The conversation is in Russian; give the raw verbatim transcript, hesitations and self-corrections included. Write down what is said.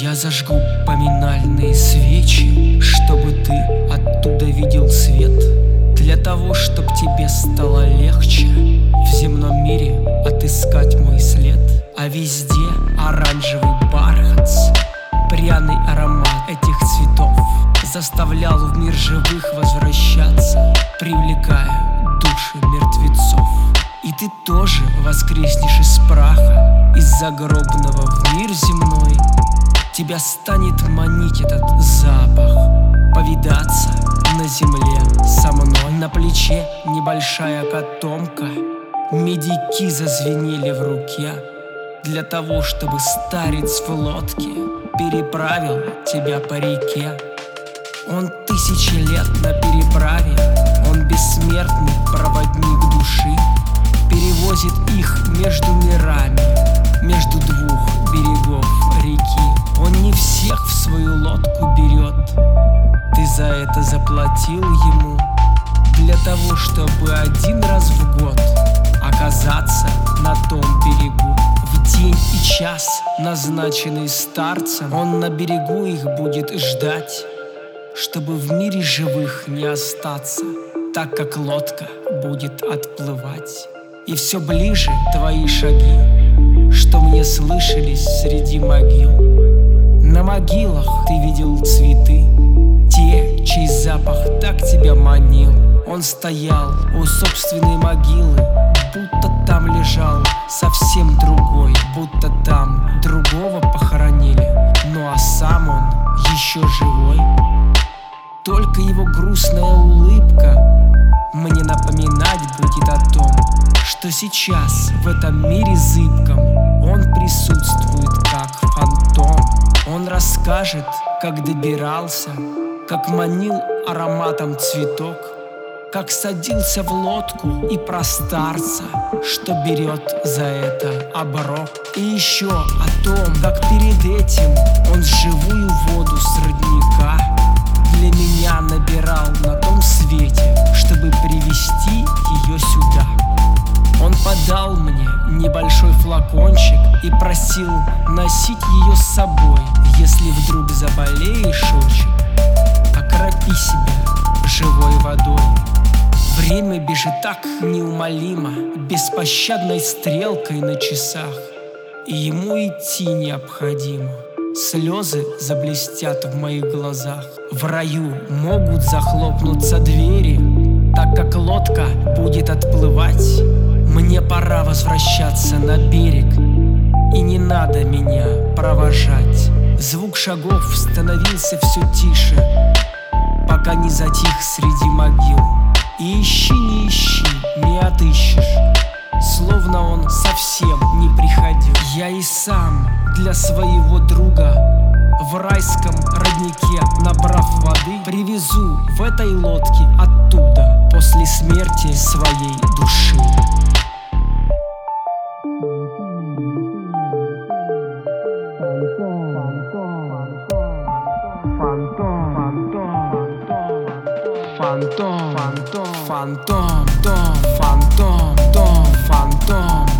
Я зажгу поминальные свечи, чтобы ты оттуда видел свет, для того, чтоб тебе стало легче в земном мире отыскать мой след. А везде оранжевый бархат, пряный аромат этих цветов заставлял в мир живых возвращаться, привлекая души мертвецов. И ты тоже воскреснешь из праха, из загробного в мир земной. Тебя станет манить этот запах, повидаться на земле со мной. На плече небольшая котомка, медики зазвенели в руке, для того, чтобы старец в лодке переправил тебя по реке. Он тысячи лет на переправе, он бессмертный проводник души, перевозит их между мирами, между двух берегов реки. Он не всех в свою лодку берет, ты за это заплатил ему, для того, чтобы один раз в год оказаться на том берегу. В день и час, назначенный старцем, он на берегу их будет ждать, чтобы в мире живых не остаться, так как лодка будет отплывать. И все ближе твои шаги, что мне слышались среди могил. На могилах ты видел цветы, те, чей запах так тебя манил. Он стоял у собственной могилы, будто там лежал совсем другой, будто там другого похоронили, ну а сам он еще живой. Только его грустная улыбка мне напоминать будет о том, что сейчас в этом мире зыбком он присутствует как фантом. Он расскажет, как добирался, как манил ароматом цветок, как садился в лодку и про старца, что берет за это оброк. И еще о том, как перед этим он живую воду с родника для меня набирал на том свете, чтобы привезти ее сюда. Он подал мне небольшой флакончик и просил носить ее с собой, если вдруг заболеешь очень, окропи себя живой водой. Время бежит так неумолимо, беспощадной стрелкой на часах, и ему идти необходимо. Слезы заблестят в моих глазах. В раю могут захлопнуться двери, так как лодка будет отплывать. Мне пора возвращаться на берег, и не надо меня провожать. Звук шагов становился все тише, пока не затих среди могил. И ищи, не ищи, не отыщешь, словно он совсем не приходил. Я и сам для своего друга в райском роднике, набрав воды, привезу в этой лодке оттуда после смерти своей души. Фантом, фантом, фантом, фантом, фантом, фантом.